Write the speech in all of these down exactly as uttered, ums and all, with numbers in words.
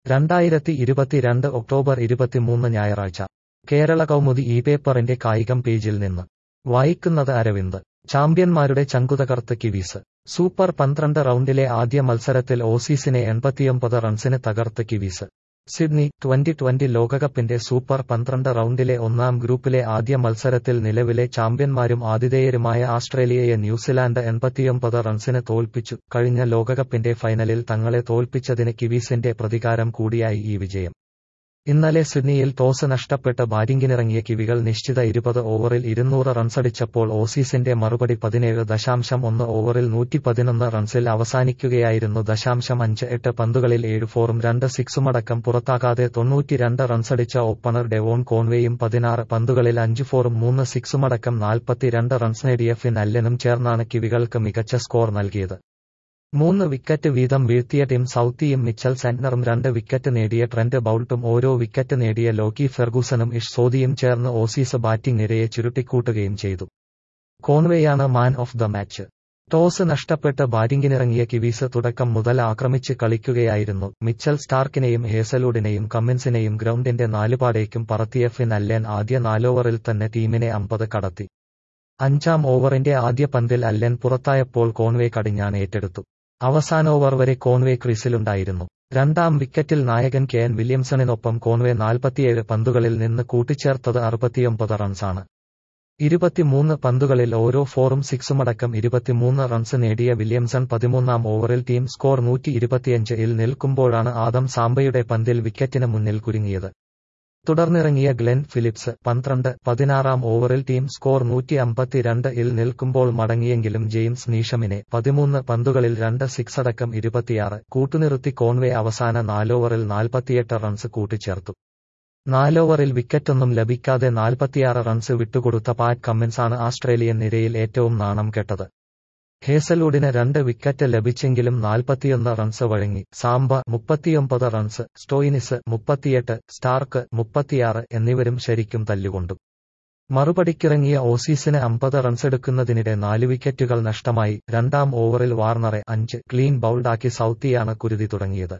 രണ്ടായിരത്തി ഇരുപത്തിരണ്ട് ഒക്ടോബർ ഇരുപത്തിമൂന്ന് ഞായറാഴ്ച കേരള കൗമുദി ഈ പേപ്പറിന്റെ കായികം പേജിൽ നിന്ന് വായിക്കുന്നത് അരവിന്ദ്. ചാമ്പ്യന്മാരുടെ ചങ്കുതകർത്ത് കിവീസ്. സൂപ്പർ പന്ത്രണ്ട് റൗണ്ടിലെ ആദ്യ മത്സരത്തിൽ ഓസീസിനെ എൺപത്തിയൊമ്പത് റൺസിന് തകർത്ത് കിവീസ്. സിഡ്നി ട്വന്റി ട്വന്റി ലോകകപ്പിന്റെ സൂപ്പർ പന്ത്രണ്ട് റൗണ്ടിലെ ഒന്നാം ഗ്രൂപ്പിലെ ആദ്യ മത്സരത്തിൽ നിലവിലെ ചാമ്പ്യന്മാരും ആതിഥേയരുമായ ആസ്ട്രേലിയയെ ന്യൂസിലാൻഡ് എൺപത്തിയൊമ്പത് റൺസിന് തോൽപ്പിച്ചു. കഴിഞ്ഞ ലോകകപ്പിന്റെ ഫൈനലിൽ തങ്ങളെ തോൽപ്പിച്ചതിന് കിവീസിന്റെ പ്രതികാരം കൂടിയായി ഈ വിജയം. ഇന്നലെ സിഡ്നിയിൽ ടോസ് നഷ്ടപ്പെട്ട് ബാറ്റിംഗിനിറങ്ങിയ കിവികൾ നിശ്ചിത ഇരുപത് ഓവറിൽ ഇരുന്നൂറ് റൺസടിച്ചപ്പോൾ ഓസീസിന്റെ മറുപടി പതിനേഴ് ദശാംശം ഒന്ന് ഓവറിൽ നൂറ്റി പതിനൊന്ന് റൺസിൽ അവസാനിക്കുകയായിരുന്നു. ദശാംശം അഞ്ച് എട്ട് പന്തുകളിൽ ഏഴ് ഫോറും രണ്ട് സിക്സുമടക്കം പുറത്താകാതെ തൊണ്ണൂറ്റിരണ്ട് റൺസടിച്ച ഓപ്പണർ ഡെവോൺ കോൺവേയും പതിനാറ് പന്തുകളിൽ അഞ്ച് ഫോറും മൂന്ന് സിക്സുമടക്കം നാൽപ്പത്തിരണ്ട് റൺസ് നേടിയ ഫിൻ അല്ലനും ചേർന്നാണ് കിവികൾക്ക് മികച്ച സ്കോർ നൽകിയത്. മൂന്ന് വിക്കറ്റ് വീതം വീഴ്ത്തിയ ടിം സൌത്തിയും മിച്ചൽ സാന്റ്നറും രണ്ട് വിക്കറ്റ് നേടിയ ട്രെന്റ് ബൌൾട്ടും ഓരോ വിക്കറ്റ് നേടിയ ലോക്കി ഫെർഗൂസനും ഇഷ് സോദിയും ചേർന്ന് ഓസീസ് ബാറ്റിംഗ് നിരയെ ചുരുട്ടിക്കൂട്ടുകയും ചെയ്തു. കോൺവേയാണ് man of the match. Toss നഷ്ടപ്പെട്ട് ബാറ്റിംഗിനിറങ്ങിയ കിവീസ് തുടക്കം മുതൽ ആക്രമിച്ച് കളിക്കുകയായിരുന്നു. മിച്ചൽ സ്റ്റാർക്കിനെയും ഹേസൽവുഡിനെയും കമ്മിൻസിനെയും ഗ്രൗണ്ടിന്റെ നാലുപാടേക്കും പറത്തിയ ഫിൻ അല്ലൻ ആദ്യ നാലോവറിൽ തന്നെ ടീമിനെ അമ്പത് കടത്തി. അഞ്ചാം ഓവറിന്റെ ആദ്യ പന്തിൽ അല്ലൻ പുറത്തായപ്പോൾ കോൺവേ കടിഞ്ഞാൺ ഏറ്റെടുത്തു. അവസാന ഓവർ വരെ കോൺവേ ക്രീസിലുണ്ടായിരുന്നു. രണ്ടാം വിക്കറ്റിൽ നായകൻ കെൻ വില്യംസണിനൊപ്പം കോൺവേ നാൽപ്പത്തിയേഴ് പന്തുകളിൽ നിന്ന് കൂട്ടിച്ചേർത്തത് അറുപത്തിയൊമ്പത് റൺസാണ്. ഇരുപത്തിമൂന്ന് പന്തുകളിൽ ഓരോ ഫോറും സിക്സുമടക്കം ഇരുപത്തിമൂന്ന് റൺസ് നേടിയ വില്യംസൺ പതിമൂന്നാം ഓവറിൽ ടീം സ്കോർ നൂറ്റി ഇരുപത്തിയഞ്ച് ഇൽ നിൽക്കുമ്പോഴാണ് ആദം സാംബയുടെ പന്തിൽ വിക്കറ്റിന് മുന്നിൽ കുരുങ്ങിയത്. തുടർന്നിറങ്ങിയ ഗ്ലെൻ ഫിലിപ്സ് പന്ത്രണ്ട് പതിനാറാം ഓവറിൽ ടീം സ്കോർ നൂറ്റി അമ്പത്തിരണ്ട് ഇൽ നിൽക്കുമ്പോൾ മടങ്ങിയെങ്കിലും ജെയിംസ് നീഷമിനെ പതിമൂന്ന് പന്തുകളിൽ രണ്ട് സിക്സടക്കം ഇരുപത്തിയാറ് കൂട്ടുനിർത്തി കോൺവേ അവസാന നാലോവറിൽ നാൽപ്പത്തിയെട്ട് റൺസ് കൂട്ടിച്ചേർത്തു. നാലോവറിൽ വിക്കറ്റൊന്നും ലഭിക്കാതെ നാൽപ്പത്തിയാറ് റൺസ് വിട്ടുകൊടുത്ത പാറ്റ് കമ്മിൻസാണ് ആസ്ട്രേലിയൻ നിരയിൽ ഏറ്റവും നാണം കെട്ടത്. ഹേസൽവുഡിന് രണ്ട് വിക്കറ്റ് ലഭിച്ചെങ്കിലും നാൽപ്പത്തിയൊന്ന് റൺസ് വഴങ്ങി. സാംബ മുപ്പത്തിയൊമ്പത് റൺസ്, സ്റ്റോയിനിസ് മുപ്പത്തിയെട്ട്, സ്റ്റാർക്ക് മുപ്പത്തിയാറ് എന്നിവരും ശരിക്കും തല്ലുകൊണ്ടു. മറുപടിക്കിറങ്ങിയ ഓസീസിന് അമ്പത് റൺസെടുക്കുന്നതിനിടെ നാല് വിക്കറ്റുകൾ നഷ്ടമായി. രണ്ടാം ഓവറിൽ വാർണറെ അഞ്ച് ക്ലീൻ ബൌൾഡാക്കി സൌത്തിയാണ് കുരുതി തുടങ്ങിയത്.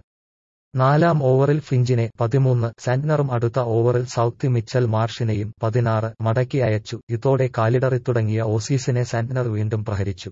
നാലാം ഓവറിൽ ഫിഞ്ചിനെ പതിമൂന്ന്, സാന്റ്നറും അടുത്ത ഓവറിൽ സൌത്തി മിച്ചൽ മാർഷിനെയും പതിനാറ് മടക്കി അയച്ചു. ഇതോടെ കാലിടറിത്തുടങ്ങിയ ഓസീസിനെ സാന്റ്നർ വീണ്ടും പ്രഹരിച്ചു.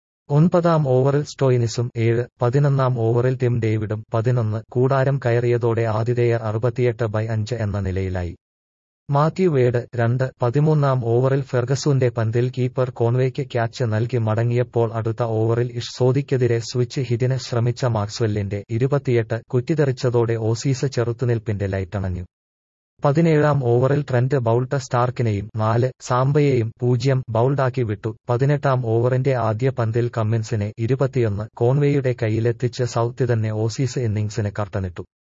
ഒൻപതാം ഓവറിൽ സ്റ്റോയിനിസും ഏഴ്, പതിനൊന്നാം ഓവറിൽ ടിം ഡേവിഡും പതിനൊന്ന് കൂടാരം കയറിയതോടെ ആതിഥേയർ അറുപത്തിയെട്ട് ബൈ അഞ്ച് എന്ന നിലയിലായി. മാത്യു വേഡ് രണ്ട്, പതിമൂന്നാം ഓവറിൽ ഫെർഗസൂന്റെ പന്തിൽ കീപ്പർ കോൺവേയ്ക്ക് ക്യാച്ച് നൽകി മടങ്ങിയപ്പോൾ അടുത്ത ഓവറിൽ ഇഷ് സോദിക്കെതിരെ സ്വിച്ച് ഹിറ്റിന് ശ്രമിച്ച മാക്സ്വെല്ലിന്റെ ഇരുപത്തിയെട്ട് കുറ്റിതെറിച്ചതോടെ ഓസീസ് ചെറുത്തുനിൽപ്പിന്റെ ലൈറ്റണഞ്ഞു. പതിനേഴാം ഓവറിൽ ട്രെന്റ് ബൌൾട്ട് സ്റ്റാർക്കിനെയും നാല്, സാംബയെയും പൂജ്യം ബൌൾഡാക്കി വിട്ടു. പതിനെട്ടാം ഓവറിന്റെ ആദ്യ പന്തിൽ കമ്മിൻസിനെ ഇരുപത്തിയൊന്ന് കോൺവേയുടെ കയ്യിലെത്തിച്ച് സൌത്തി തന്നെ ഓസീസ് ഇന്നിംഗ്സിന് കർട്ടനിട്ടു.